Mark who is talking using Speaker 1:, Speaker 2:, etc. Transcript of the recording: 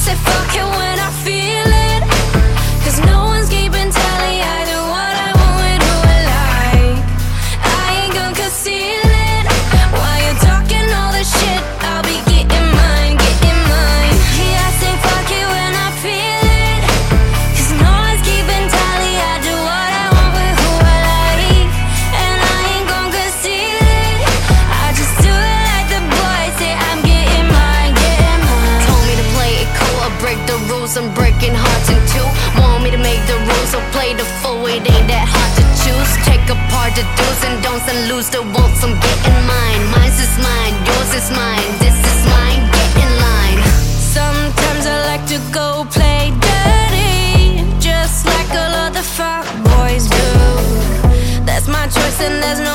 Speaker 1: say fuck it when I feel it, 'cause no one's keeping tally. I do what I want with who I like. I ain't gonna conceal it. While you're talking all this shit, I'll be getting mine, getting mine. Yeah, I say fuck it when I feel it, 'cause no one's keeping tally. I do what I want with who I like, and I ain't gonna conceal it. I just do it like the boys say. I'm getting mine, getting mine.
Speaker 2: Told me to play it cool or break the rules. I'm breaking hearts in two. Want me to make the rules or play the fool. It ain't that hard to choose. Take apart the do's and don'ts and lose the wants. I'm getting mine. Mine's is mine, yours is mine. This is mine, get in line.
Speaker 1: Sometimes I like to go play dirty, just like all other fuck boys do. That's my choice and there's no